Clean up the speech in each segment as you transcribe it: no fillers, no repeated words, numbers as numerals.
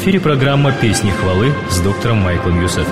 эфире программа «Песни хвалы» с доктором Майклом Юсефом.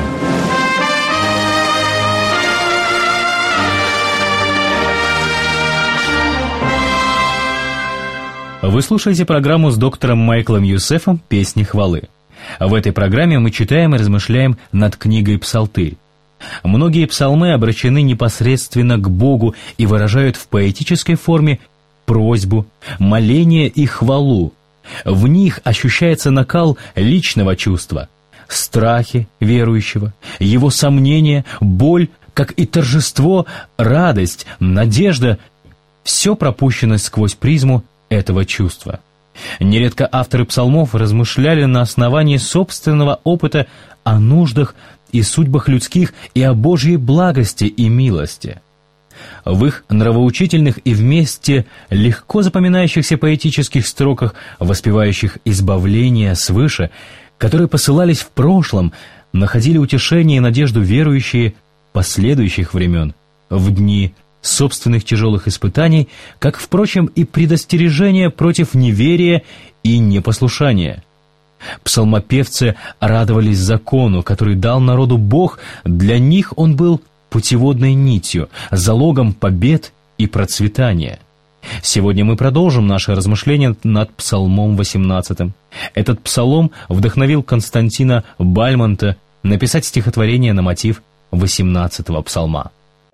Вы слушаете программу с доктором Майклом Юсефом «Песни хвалы». В этой программе мы читаем и размышляем над книгой «Псалтырь». Многие псалмы обращены непосредственно к Богу и выражают в поэтической форме просьбу, моление и хвалу. В них ощущается накал личного чувства, страхи верующего, его сомнения, боль, как и торжество, радость, надежда – все пропущено сквозь призму этого чувства. Нередко авторы псалмов размышляли на основании собственного опыта о нуждах и судьбах людских и о Божьей благости и милости. В их нравоучительных и вместе легко запоминающихся поэтических строках, воспевающих избавление свыше, которые посылались в прошлом, находили утешение и надежду верующие последующих времен, в дни собственных тяжелых испытаний, как, впрочем, и предостережения против неверия и непослушания. Псалмопевцы радовались закону, который дал народу Бог, для них он был путеводной нитью, залогом побед и процветания. Сегодня мы продолжим наше размышление над Псалмом 18. Этот псалом вдохновил Константина Бальмонта написать стихотворение на мотив 18-го псалма.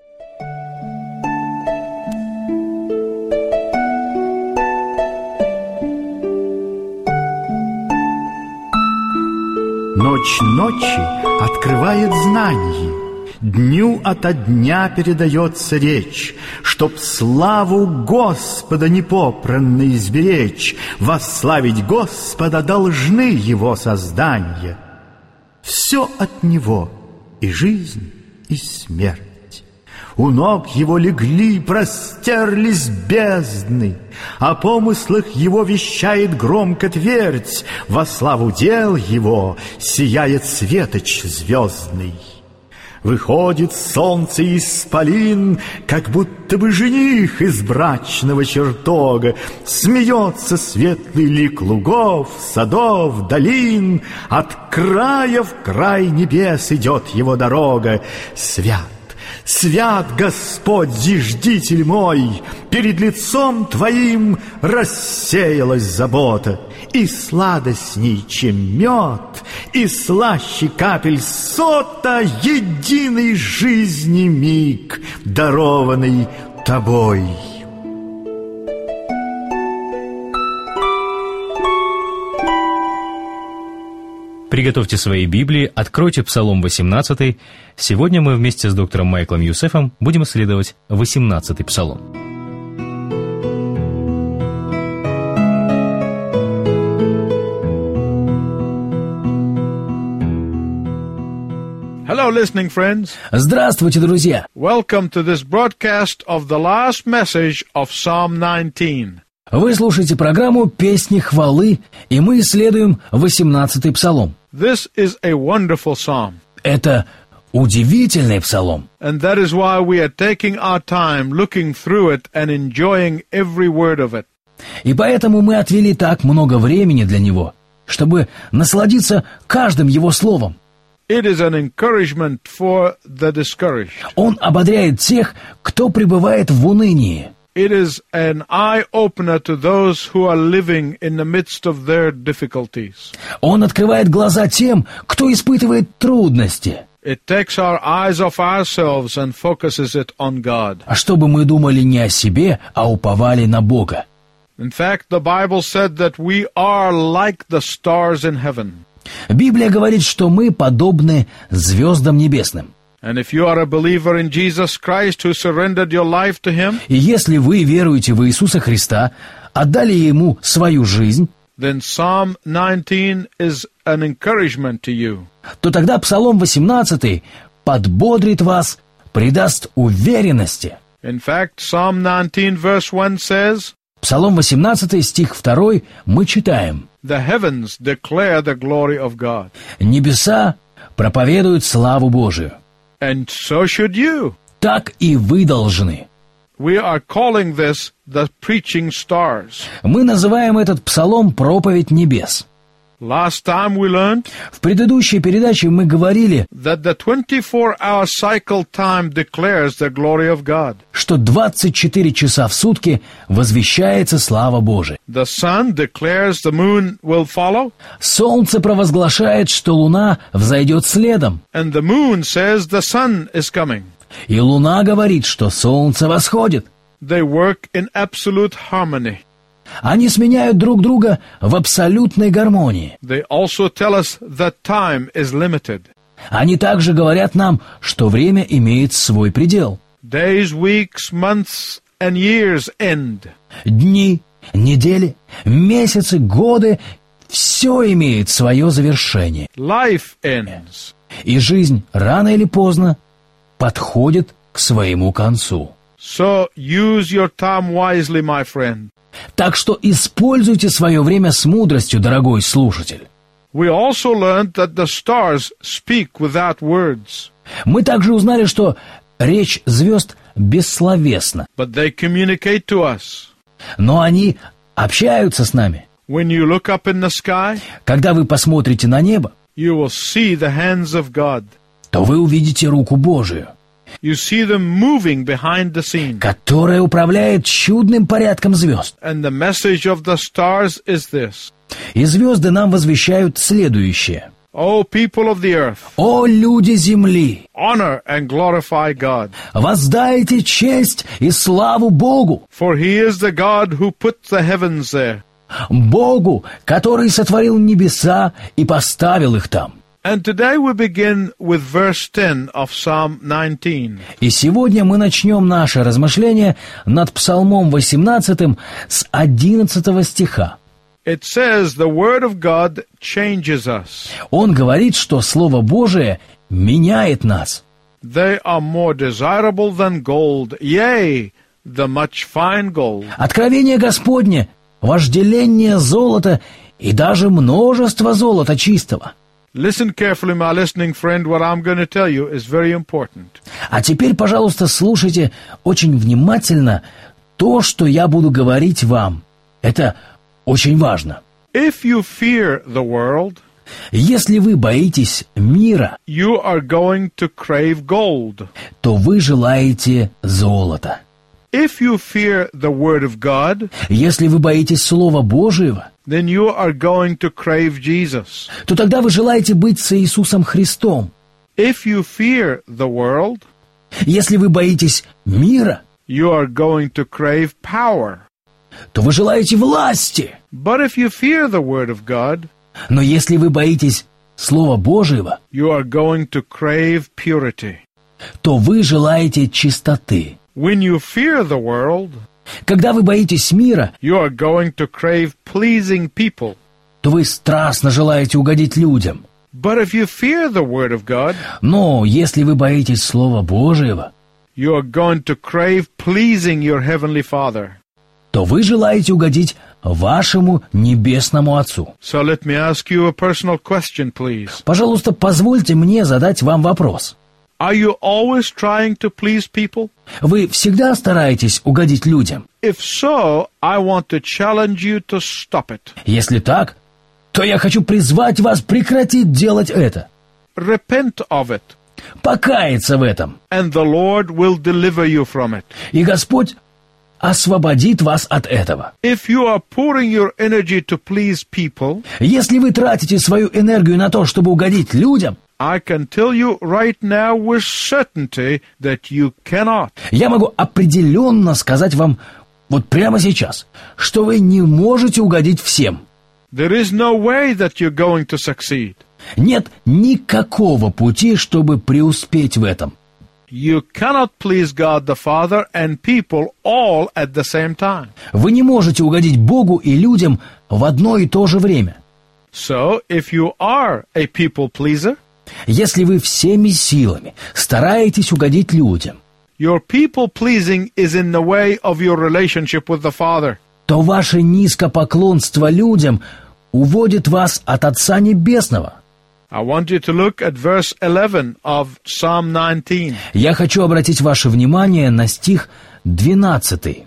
Ночь ночи открывает знанье, дню ото дня передается речь, чтоб славу Господа непопранно изберечь, восславить Господа должны Его создания. Все от Него, и жизнь, и смерть. У ног Его легли, простерлись бездны, о помыслах Его вещает громко твердь, во славу дел Его сияет светоч звездный. Выходит солнце исполин, как будто бы жених из брачного чертога, смеется светлый лик лугов, садов, долин, от края в край небес идет его дорога. Свят, свят Господь, зиждитель мой, перед лицом Твоим рассеялась забота, и сладостней, чем мед, и слаще капель сота, единой жизни миг, дарованный Тобой. Приготовьте свои Библии, откройте Псалом 18. Сегодня мы вместе с доктором Майклом Юсефом будем исследовать 18-й Псалом. Hello, listening friends. Здравствуйте, друзья! Welcome to this broadcast of the last message of Psalm 19. Вы слушаете программу «Песни хвалы», и мы исследуем 18-й Псалом. This is a wonderful psalm. Это удивительный псалом. And that is why we are taking our time looking through it and enjoying every word of it. И поэтому мы отвели так много времени для него, чтобы насладиться каждым его словом. It is an encouragement for the discouraged. Он ободряет тех, кто пребывает в унынии. It is an eye-opener to those who are living in the midst of their difficulties. Он открывает глаза тем, кто испытывает трудности. It takes our eyes off ourselves and focuses it on God. А чтобы мы думали не о себе, а уповали на Бога. In fact, the Bible said that we are like the stars in heaven. Библия говорит, что мы подобны звездам небесным. And if you are a believer in Jesus Christ who surrendered your life to Him, И если вы веруете в Иисуса Христа, отдали Ему свою жизнь, then Psalm 19 is an encouragement to you. то тогда Псалом 18 подбодрит вас, придаст уверенности. In fact, Psalm 19 verse 1 says, Псалом 18, стих 2, мы читаем: "The heavens declare the glory of God." «Небеса проповедуют славу Божию». And so should you. Так и вы должны. We are calling this the preaching stars. Мы называем этот псалом «Проповедь небес». Last time we learned В предыдущей передаче мы говорили, that the 24-hour cycle time declares the glory of God. что 24 часа в сутки возвещается слава Божия. The sun declares the moon will follow, Солнце провозглашает, что луна взойдет следом, and the moon says the sun is coming. и луна говорит, что солнце восходит. They work in absolute harmony. Они сменяют друг друга в абсолютной гармонии. They also tell us that time is limited. Они также говорят нам, что время имеет свой предел. Days, weeks, months, and years end. Дни, недели, месяцы, годы — все имеет свое завершение. Life ends. И жизнь рано или поздно подходит к своему концу. So use your time wisely, my friend. Так что используйте свое время с мудростью, дорогой слушатель. We also learned that the stars speak without words, Мы также узнали, что речь звезд бессловесна, but they communicate to us. но они общаются с нами. When you look up in the sky, Когда вы посмотрите на небо, you will see the hands of God. то вы увидите руку Божию, You see them moving behind the scene. которая управляет чудным порядком звезд. And the message of the stars is this. И звезды нам возвещают следующее. O people of the earth, «О, люди земли, honor and glorify God, воздайте честь и славу Богу, for He is the God who put the heavens there. Богу, который сотворил небеса и поставил их там». And today we begin with verse 10 of Psalm 19. И сегодня мы начнем наше размышление над Псалмом 18 с 11 стиха. It says, the word of God changes us. Он говорит, что Слово Божие меняет нас. They are more desirable than gold, yea, the much fine gold. Откровение Господне вожделение золота и даже множество золота чистого. Listen carefully, my listening friend. What I'm going to tell you is very important. А теперь, пожалуйста, слушайте очень внимательно то, что я буду говорить вам. Это очень важно. If you fear the world, Если вы боитесь мира, you are going to crave gold. то вы желаете золота. If you fear the word of God, Если вы боитесь Слова Божьего, then you are going to crave Jesus. то тогда вы желаете быть с Иисусом Христом. If you fear the world, Если вы боитесь мира, you are going to crave power. то вы желаете власти. But if you fear the word of God, Но если вы боитесь Слова Божьего, you are going to crave purity. то вы желаете чистоты. When you fear the world, Когда вы боитесь мира, you are going to crave pleasing people. то вы страстно желаете угодить людям. But if you fear the word of God, Но если вы боитесь Слова Божьего, you are going to crave pleasing your heavenly Father. то вы желаете угодить вашему небесному Отцу. So let me ask you a personal question, please. Пожалуйста, позвольте мне задать вам вопрос. Are you always trying to please people? Вы всегда стараетесь угодить людям? If so, I want to challenge you to stop it. Если так, то я хочу призвать вас прекратить делать это, Repent of it, покаяться в этом, and the Lord will deliver you from it. и Господь освободит вас от этого. If you are pouring your energy to please people, Если вы тратите свою энергию на то, чтобы угодить людям, I can tell you right now with certainty that you cannot. я могу определенно сказать вам вот прямо сейчас, что вы не можете угодить всем. There is no way that you're going to succeed. Нет никакого пути, чтобы преуспеть в этом. You cannot please God the Father and people all at the same time. Вы не можете угодить Богу и людям в одно и то же время. So, if you are a people pleaser, Если вы всеми силами стараетесь угодить людям, your people pleasing is in the way of your relationship with the Father. то ваше низкопоклонство людям уводит вас от Отца Небесного. I want you to look at verse 11 of Psalm 19. Я хочу обратить ваше внимание на стих 12.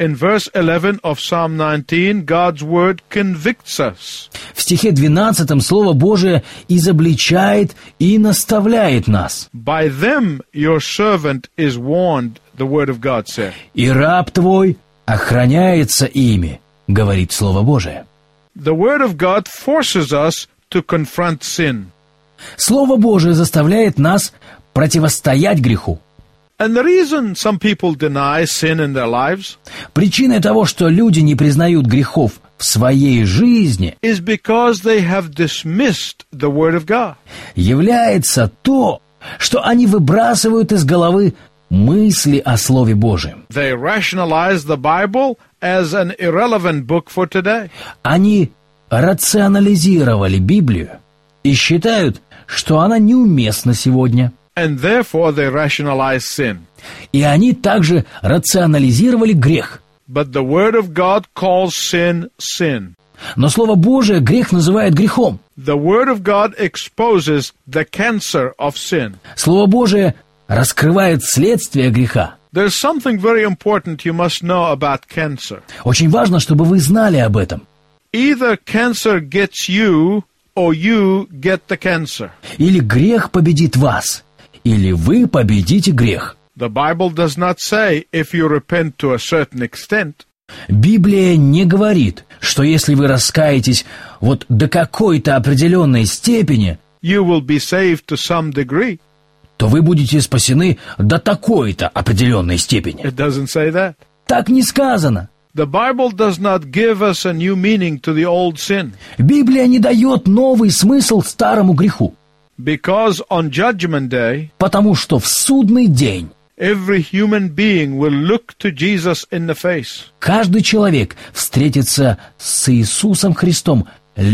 In verse 11 of Psalm 19, God's word convicts us. В стихе 12 Слово Божие изобличает и наставляет нас. By them your servant is warned, the word of God said. «И раб твой охраняется ими», говорит Слово Божие. The word of God forces us to confront sin. Слово Божие заставляет нас противостоять греху. And the reason some people deny sin in their lives Причиной того, что люди не признают грехов в своей жизни, is because they have dismissed the word of God. является то, что они выбрасывают из головы мысли о Слове Божьем. They rationalize the Bible as an irrelevant book for today. Они рационализировали Библию и считают, что она неуместна сегодня. And therefore they rationalize sin. И они также рационализировали грех. But the word of God calls sin, sin. Но Слово Божие грех называет грехом. The word of God exposes the cancer of sin. Слово Божие раскрывает следствие греха. There's something very important you must know about cancer. Очень важно, чтобы вы знали об этом. Either cancer gets you, or you get the cancer. Или грех победит вас, или вы победите грех. The Bible does not say if you repent to a certain extent. Библия не говорит, что если вы раскаетесь вот до какой-то определенной степени, You will be saved to some degree. то вы будете спасены до такой-то определенной степени. It doesn't say that. Так не сказано. The Bible does not give us a new meaning to the old sin. Библия не дает новый смысл старому греху, Because on Judgment Day, потому что в судный день every human being will look to Jesus in the face. каждый человек встретится с Иисусом Христом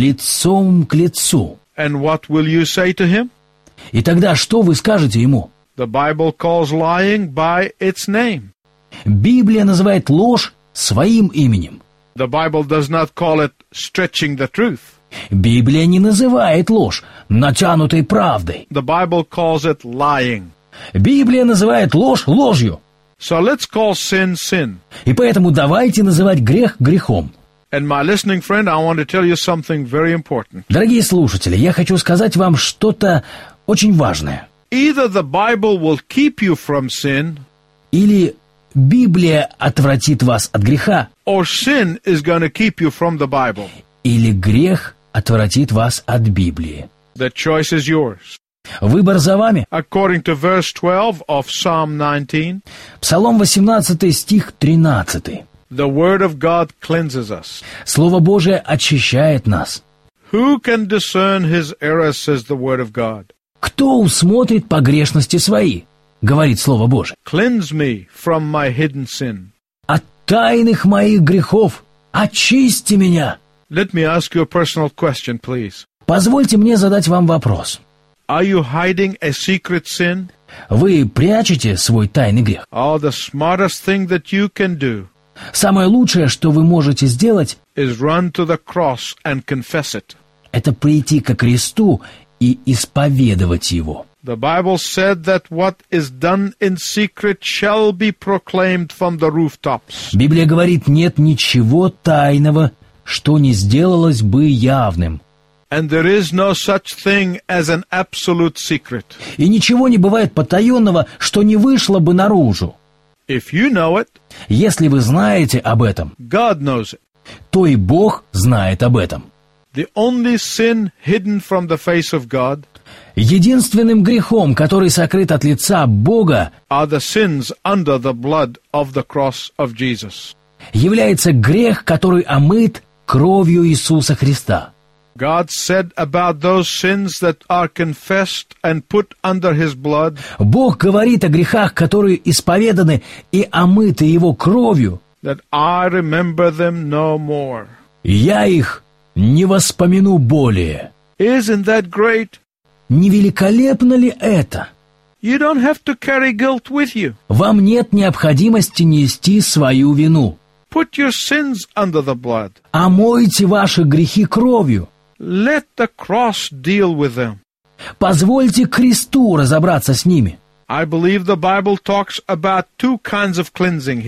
лицом к лицу. And what will you say to him? И тогда что вы скажете ему? The Bible calls lying by its name. Библия называет ложь своим именем. The Bible does not call it stretching the truth. Библия не называет ложь натянутой правдой. The Bible calls it lying. Библия называет ложь ложью. So let's call sin, sin. И поэтому давайте называть грех грехом. And my listening friend, I want to tell you something very important. Дорогие слушатели, я хочу сказать вам что-то очень важное. Either the Bible will keep you from sin, Или Библия отвратит вас от греха, or sin is going to keep you from the Bible. или грех отвратит вас от Библии. The choice is yours. Выбор за вами. According to verse 12 of Psalm 19, Псалом 18, стих 13. the Word of God cleanses us. Слово Божие очищает нас. Who can discern his errors, says the Word of God? Кто усмотрит погрешности свои, говорит Слово Божие. Cleanse me from my hidden sin. От тайных моих грехов очисти меня. Let me ask you a personal question, please. Позвольте мне задать вам вопрос. Are you hiding a secret sin? Вы прячете свой тайный грех? Oh, the smartest thing that you can do Самое лучшее, что вы можете сделать, is run to the cross and confess it. это прийти ко кресту и исповедовать его. The Bible said that what is done in secret shall be proclaimed from the rooftops. Библия говорит, нет ничего тайного, что не сделалось бы явным. And there is no such thing as an absolute secret. И ничего не бывает потаенного, что не вышло бы наружу. If you know it, Если вы знаете об этом, God knows it. то и Бог знает об этом. The only sin hidden from the face of God Единственным грехом, который сокрыт от лица Бога, are the sins under the blood of the cross of Jesus. является грех, который омыт кровью Иисуса Христа. God said about those sins that are confessed and put under His blood, Бог говорит о грехах, которые исповеданы и омыты Его кровью. that I remember them no more. Я их не воспомяну более. Isn't that great? Не великолепно ли это? You don't have to carry guilt with you. Вам нет необходимости нести свою вину. Put your sins under the blood. Омойте ваши грехи кровью. Let the cross deal with them. Позвольте кресту разобраться с ними. I believe the Bible talks about two kinds of cleansing here.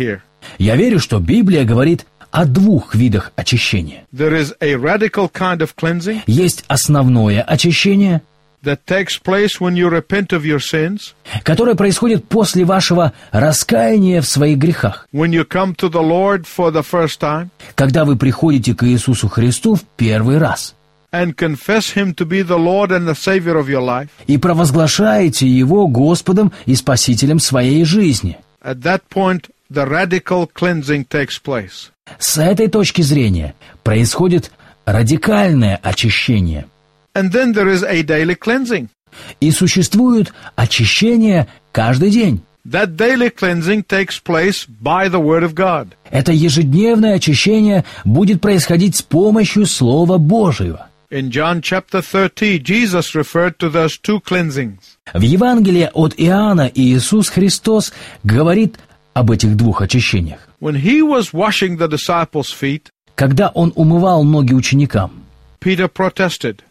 Я верю, что Библия говорит о двух видах очищения. There is a radical kind of cleansing Есть основное очищение, that takes place when you repent of your sins, которое происходит после вашего раскаяния в своих грехах, when you come to the Lord for the first time когда вы приходите к Иисусу Христу в первый раз and confess Him to be the Lord and the Savior of your life. и провозглашаете Его Господом и Спасителем своей жизни. At that point, the radical cleansing takes place. С этой точки зрения происходит радикальное очищение. And then there is a daily cleansing. И существует очищение каждый день. That daily cleansing takes place by the Word of God. Это ежедневное очищение будет происходить с помощью Слова Божьего. In John chapter 30, Jesus referred to those two cleansings. В Евангелии от Иоанна Иисус Христос говорит об этих двух очищениях. When He was washing the disciples' feet, Когда Он умывал ноги ученикам, Peter protested,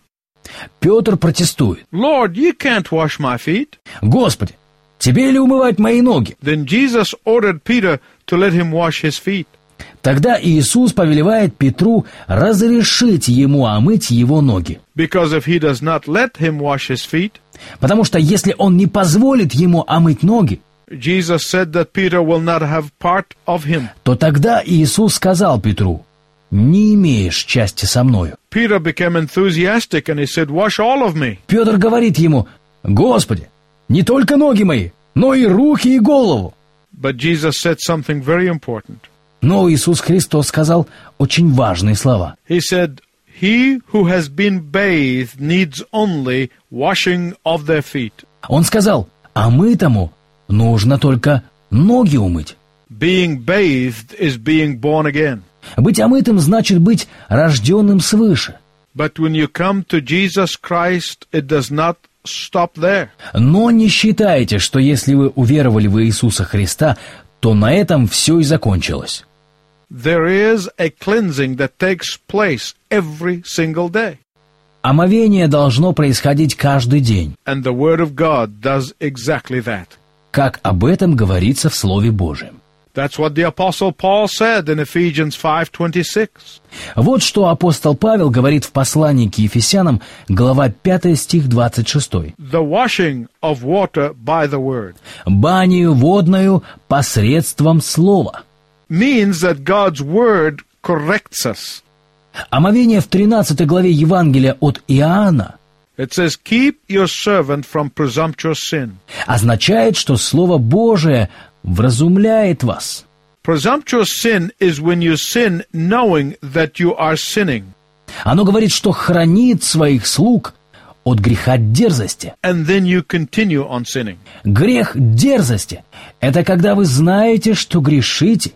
Петр протестует. Lord, you can't wash my feet. «Господи, тебе ли умывать мои ноги?» Then Jesus ordered Peter to let him wash his feet. Тогда Иисус повелевает Петру разрешить ему омыть его ноги. Because if he does not let him wash his feet, Потому что если он не позволит ему омыть ноги, Jesus said that Peter will not have part of him. то тогда Иисус сказал Петру: «Не имеешь части со мною». Peter became enthusiastic and he said, wash all of me. Петр говорит ему: «Господи, не только ноги мои, но и руки и голову». But Jesus said something very important. Но Иисус Христос сказал очень важные слова. He said, he who has been bathed needs only washing of their feet. Он сказал: «Омытому нужно только ноги умыть». Being bathed is being born again. Быть омытым значит быть рожденным свыше. But when you come to Jesus Christ, it does not stop there. Но не считайте, что если вы уверовали в Иисуса Христа, то на этом все и закончилось. There is a cleansing that takes place every single day. Омовение должно происходить каждый день, And the Word of God does exactly that. как об этом говорится в Слове Божьем. That's what the Apostle Paul said in Ephesians 5:26. Вот что апостол Павел говорит в послании к Ефесянам, глава 5, стих 26. The washing of water by the Word «Банию водную посредством слова». means that God's Word corrects us. Омовение в 13 главе Евангелия от Иоанна It says, keep your servant from presumptuous sin. означает, что Слово Божие вразумляет вас. Presumptuous sin is when you sin knowing that you are sinning. Оно говорит, что хранит своих слуг от греха дерзости. And then you continue on sinning. Грех дерзости – это когда вы знаете, что грешите,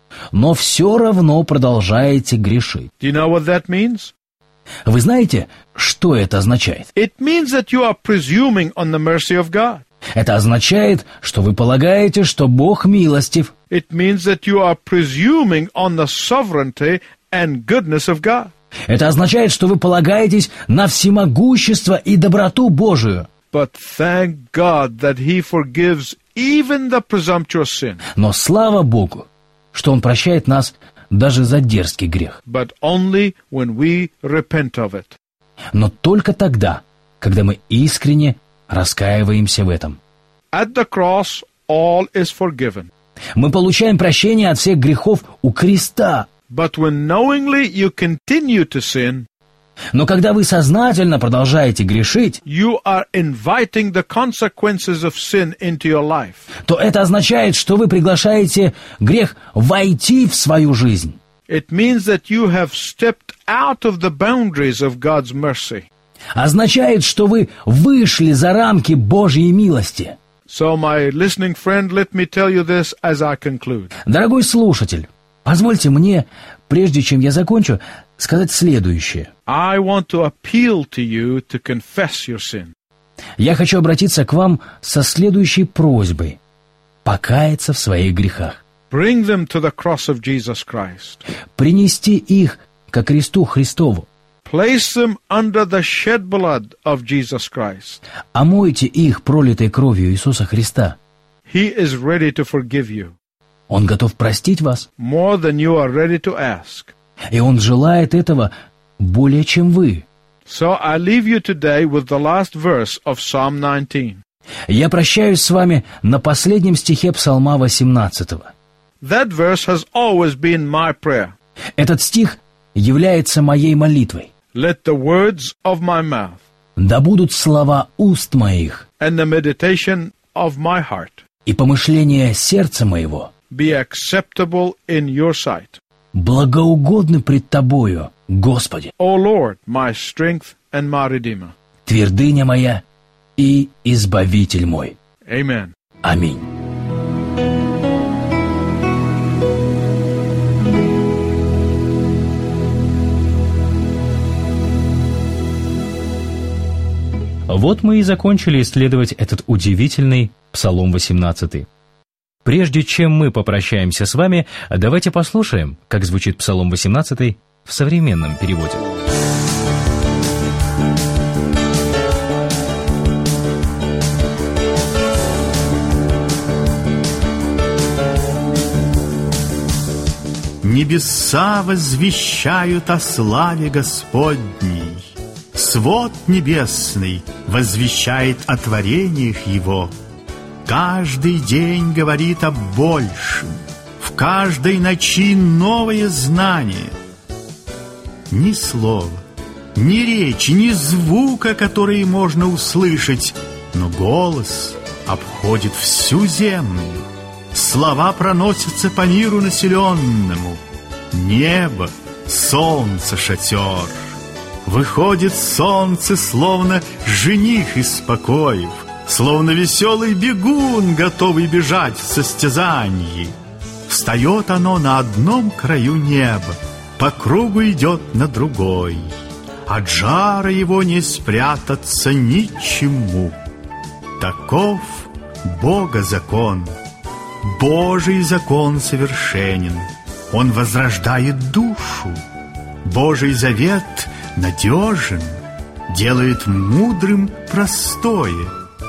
но все равно продолжаете грешить. Do you know what that means? Вы знаете, что это означает? It means that you are presuming on the mercy of God. Это означает, что вы полагаете, что Бог милостив. It means that you are presuming on the sovereignty and goodness of God. Это означает, что вы полагаетесь на всемогущество и доброту Божию. But thank God that He forgives even the presumptuous sin. Но слава Богу, что Он прощает нас даже за дерзкий грех. But only when we repent of it. Но только тогда, когда мы искренне раскаиваемся в этом. At the cross, all is forgiven. Мы получаем прощение от всех грехов у креста. But when knowingly you continue to sin, Но когда вы сознательно продолжаете грешить, you are inviting the consequences of sin into your life. то это означает, что вы приглашаете грех войти в свою жизнь. It means that you have stepped out of the boundaries of God's mercy. Означает, что вы вышли за рамки Божьей милости. So, my listening friend, let me tell you this as I conclude. Дорогой слушатель, позвольте мне, прежде чем я закончу, сказать следующее. I want to appeal to you to confess your sin. Я хочу обратиться к вам со следующей просьбой – покаяться в своих грехах. Bring them to the cross of Jesus Christ. Принести их ко кресту Христову. Place them under the shed blood of Jesus Christ. Омойте их пролитой кровью Иисуса Христа. He is ready to forgive you. Он готов простить вас, more than you are ready to ask. и Он желает этого более, чем вы. So I leave you today with the last verse of Psalm 19. Я прощаюсь с вами на последнем стихе Псалма 18. That verse has always been my prayer. Этот стих является моей молитвой. Let the words of my mouth «Да будут слова уст моих and the meditation of my heart и помышления сердца моего be acceptable in your sight. благоугодны пред Тобою, Господи, O Lord, my strength and my redeemer. твердыня моя и избавитель мой». Amen. Аминь. Вот мы и закончили исследовать этот удивительный Псалом 18. Прежде чем мы попрощаемся с вами, давайте послушаем, как звучит Псалом 18 в современном переводе. Небеса возвещают о славе Господней, свод небесный возвещает о творениях Его. Каждый день говорит о большем, в каждой ночи новое знание. Ни слова, ни речи, ни звука, которые можно услышать, но голос обходит всю землю. Слова проносятся по миру населенному. Небо, солнце, шатер. Выходит солнце, словно жених из покоев, словно веселый бегун, готовый бежать в состязании. Встает оно на одном краю неба, по кругу идет на другой. От жара его не спрятаться ничему. Таков Бога закон. Божий закон совершенен. Он возрождает душу. Божий завет надежен, делает мудрым простое.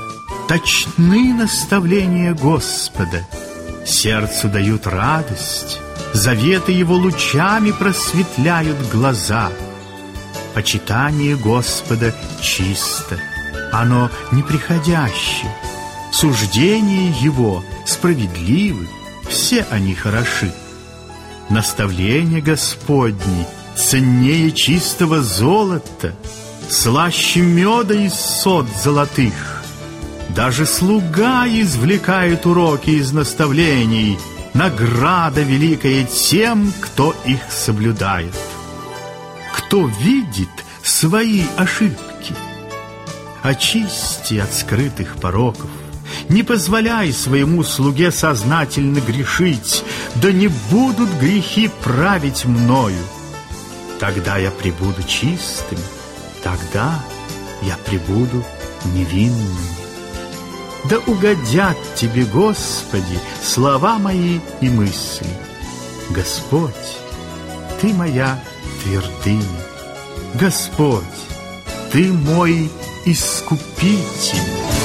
Точны наставления Господа, сердцу дают радость, заветы Его лучами просветляют глаза. Почитание Господа чисто, оно неприходящее, суждения Его справедливы, все они хороши. Наставления Господни ценнее чистого золота, слаще меда из сот золотых. Даже слуга извлекает уроки из наставлений, награда великая тем, кто их соблюдает. Кто видит свои ошибки, очисти от скрытых пороков. Не позволяй своему слуге сознательно грешить, да не будут грехи править мною. Тогда я пребуду чистым, тогда я пребуду невинным. Да угодят Тебе, Господи, слова мои и мысли. Господь, Ты моя твердыня. Господь, Ты мой Искупитель.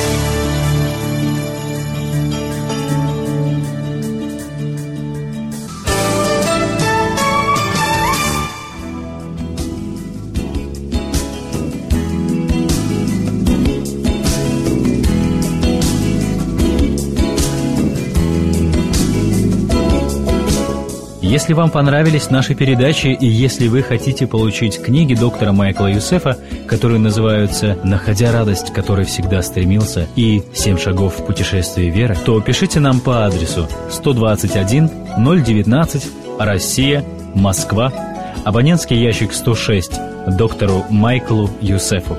Если вам понравились наши передачи и если вы хотите получить книги доктора Майкла Юсефа, которые называются «Находя радость, к которой всегда стремился» и «7 шагов в путешествии веры», то пишите нам по адресу 121 019 Россия, Москва, абонентский ящик 106, доктору Майклу Юсефу.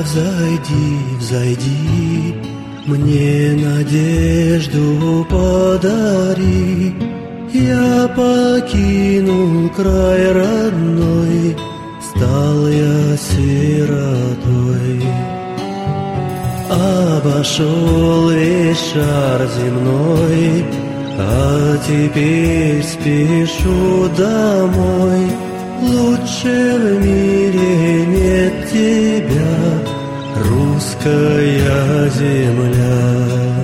взойди, взойди, мне надежду подари. Я покинул край родной, стал я сиротой. Обошел весь шар земной, а теперь спешу домой. Лучше в мире нет тебя, русская земля.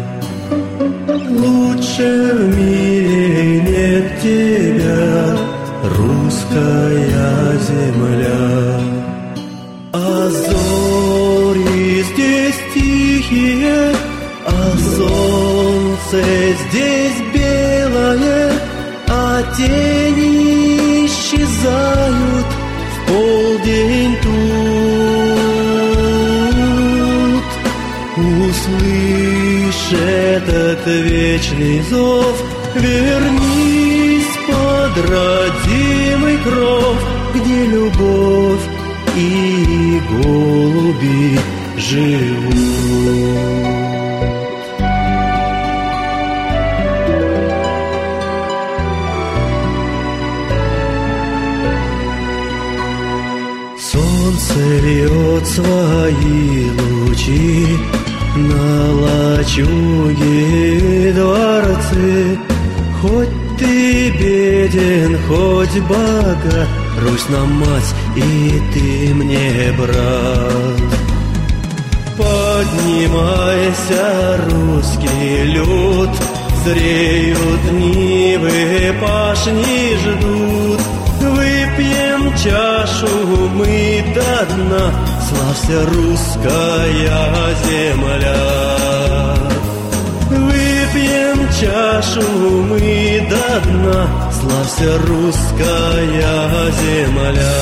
Лучше в мире нет тебя, русская земля. А зори здесь тихие, а солнце здесь белое, а тени исчезают в полдень тут. Услышь этот вечный зов, вернись под родимый кров, где любовь и голуби живут. Солнце льет свои лучи на лачуги и дворцы. Хоть ты беден, хоть богат, Русь нам мать, и ты мне брат. Поднимайся, русский люд, зреют нивы, пашни ждут. Выпьем чашу мы до дна, славься, русская земля. Выпьем чашу мы до дна, славься, русская земля.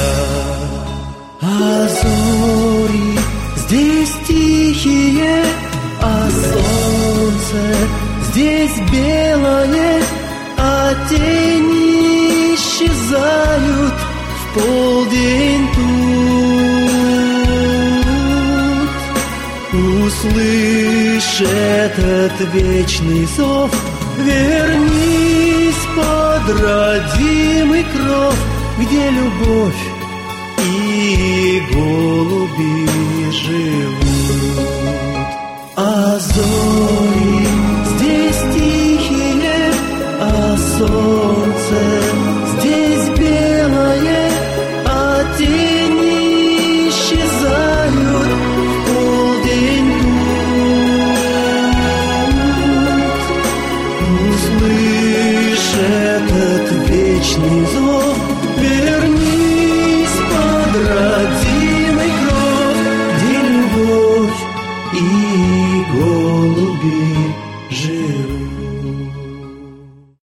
А зори здесь тихие, а солнце здесь белое, а тени исчезают в полдень тут. Услышь этот вечный зов, вернись под родимый кров, где любовь и голуби живут. А зори здесь тихие, а солнце здесь белое, а тени исчезают в полдень тут. Услышь этот вечный зов,